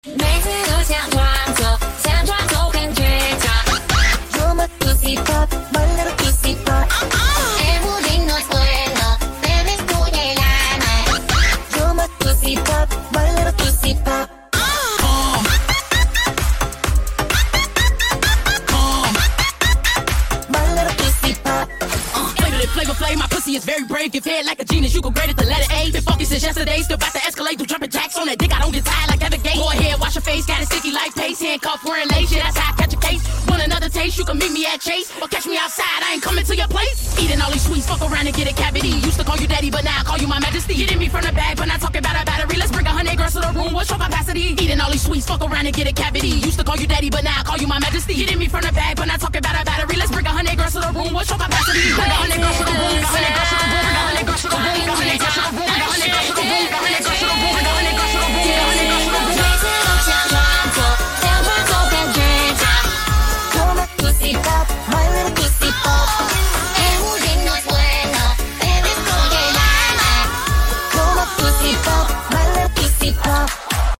每次都想装作，想装作很倔强。You're my pussy pop, my little pussy pop. Everything knows bueno, debes tú llegarme. You're my pussy pop, my little pussy pop. My little pussy pop. Flavor Flav, my pussy is very brave. Give head like a genius, you go grade it the letter A. Been funky since yesterday, still about to escalate through jumping jacks on that dick. I don't get tired like Evan Gate. Go ahead, wash your face, got it sticky like paste. Handcuff, wearing lace, yeah, that's how I catch a case. Want another taste, you can meet me at Chase. Or catch me outside, I ain't coming to your place. Eating all these sweets, fuck around and get a cavity. Used to call you daddy, but now I call you my majesty. Hitting me from the back, but not talking about a battery. Let's bring 100 girls to the room, what's your capacity? Eating all these sweets, fuck around and get a cavity. Used to call you daddy, but now I call you my majesty. Hitting me from the back, but not talking about a battery. Let's bring 100 girls to the room, what's your capacity? Bring 100 girls to the room, 100 girls to the room, 100 girls to the room, 100 girls to the room, 100 girls to the room, 100 girls to the room.